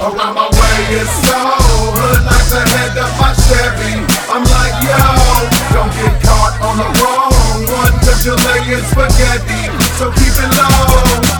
Around my way is so hood like the head of my Chevy. I'm like, yo, don't get caught on the wrong one, cause you're laying spaghetti, so keep it low.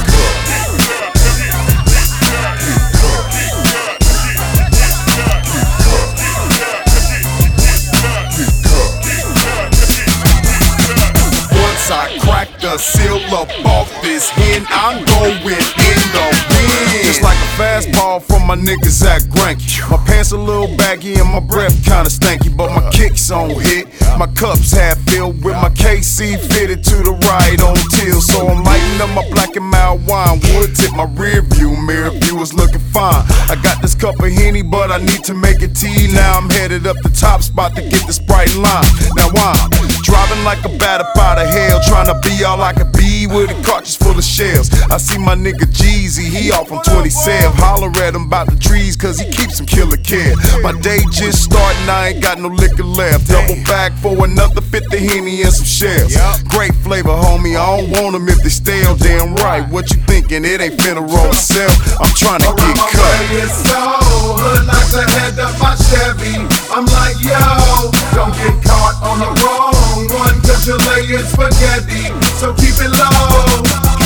I crack the seal up off this hen, I'm going in the wind. Just like a fastball from my nigga Zach Greinke. My pants a little baggy and my breath kinda stanky, but my kicks on hit. My cups half filled with my KC fitted to the right on till. So I'm lighting up my black and mild wine. Wood tip my rear view mirror view is looking fine. I got this cup of Henny, but I need to make it tea. Now I'm headed up the top spot to get the Sprite line. Now I'm driving like a bat up out of hell, trying to be all I could be with a cartridge full of shells. I see my nigga Jeezy, he off on 27. Holler at him about the trees, cause he keeps some killer kid. My day just starting, I ain't got no liquor left. Double back for another 50 Henny and some shells. Great flavor, homie, I don't want them if they stale. Damn right, what you thinking? It ain't finna roll itself. I'm trying to get cut. It's so hood like the head of my Chevy. I'm like, yo, don't get caught on the wrong one, cause you're laying spaghetti, so keep it low.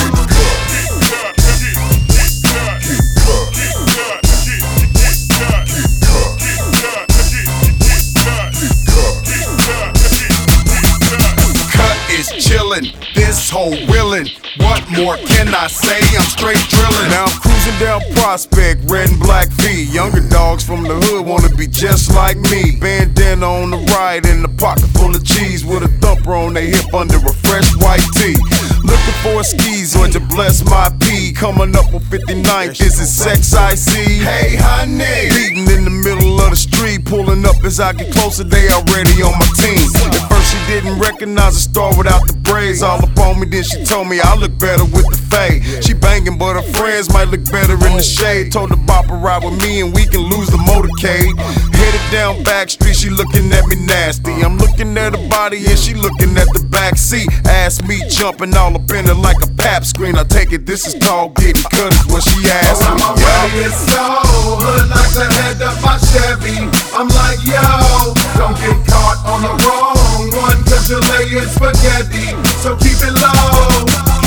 Cut is chillin', this whole willin'. What more can I say? I'm straight drillin'. Now I'm cruising down Prospect, red and black V. Younger dogs from the hood wanna be just like me. Bandana on the right and a pocket full of cheese, with a thumper on their hip under a fresh white tee. Looking for a skeezer to bless my P. Coming up on 59th, this is Sex IC. Hey honey, beating in the middle of the street, pulling up as I get closer, they already on my team. At first she didn't recognize a star without the braids. All up on me, then she told me I look better with the fade. She banging, but her friends might look better in the shade. Told the bopper ride with me and we can lose the motorcade. Headed down back street, she looking at me nasty. I'm looking at her body and she looking at the back seat. Ass me jumping all up in it like a pap screen. I take it this is called getting cut, is what she asked me. It's so hood like the head of my Chevy. I'm like, yo, don't get caught on the wrong one, cause you're laying spaghetti, so keep it low.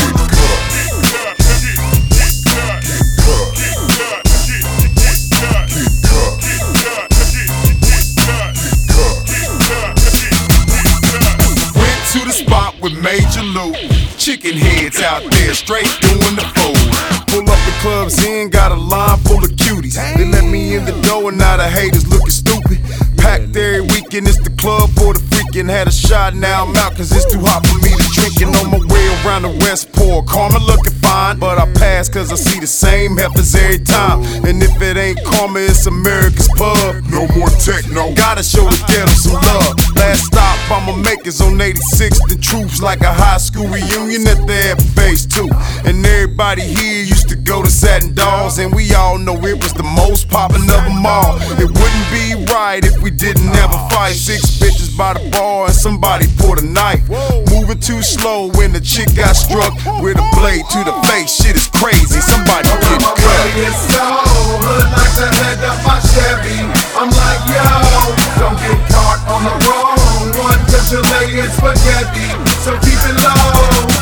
To the spot with Major Loot, chicken heads out there straight doing the food. Pull up the clubs in, got a line full of cuties. They let me in the door and now the haters looking stupid. Packed every weekend, it's the club for the freakin'. Had a shot, now I'm out cause it's too hot for me to drink. And on my way around the Westport, Karma looking fine, but I pass cause I see the same heifers every time. And if it ain't Karma, it's America's Pub. No more techno, gotta show the ghetto some love. Last stop, I'ma make is on 86th and Troops, like a high school reunion at the Air Base too. And everybody here used to go to Satin Dolls, and we all know it was the most poppin' of them all. It wouldn't be right if we didn't have a fight. 6 bitches by the bar and somebody pulled a knife. Moving too slow when the chick got struck with a blade to the face. Shit is crazy, somebody get cut. It's so hood like the head of my Chevy. I'm like, yo, don't get caught on the wrong one, cause you're laying spaghetti, so keep it low.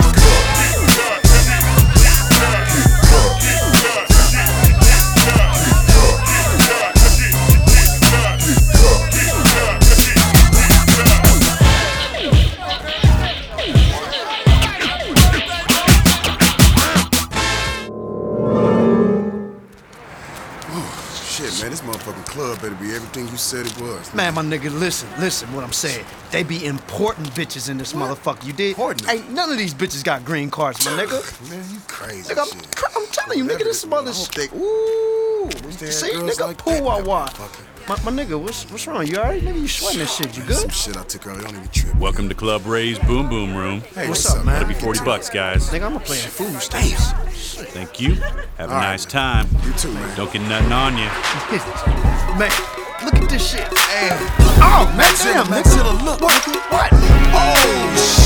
Man, this motherfucking club better be everything you said it was. Man, my nigga, listen what I'm saying. They be important bitches in this motherfucker, you dig? Important? Hey, none of these bitches got green cards, my nigga. Man, you crazy Nigga, shit. I'm telling you, nigga, this some other shit. Ooh, see, nigga, like pull wawa. My nigga, what's wrong? You alright? Nigga, you sweating this shit, you good? Some shit I took early on in the trip. Welcome to Club Ray's Boom Boom Room. Hey, what's up, man? That'll be $40, guys. Nigga, I'm playing food stamps. Thank you. Have a nice time. You too, man. Don't get nothing on you. Man, look at this shit. Damn. Oh, man, damn, nigga. Look. What? Oh, shit.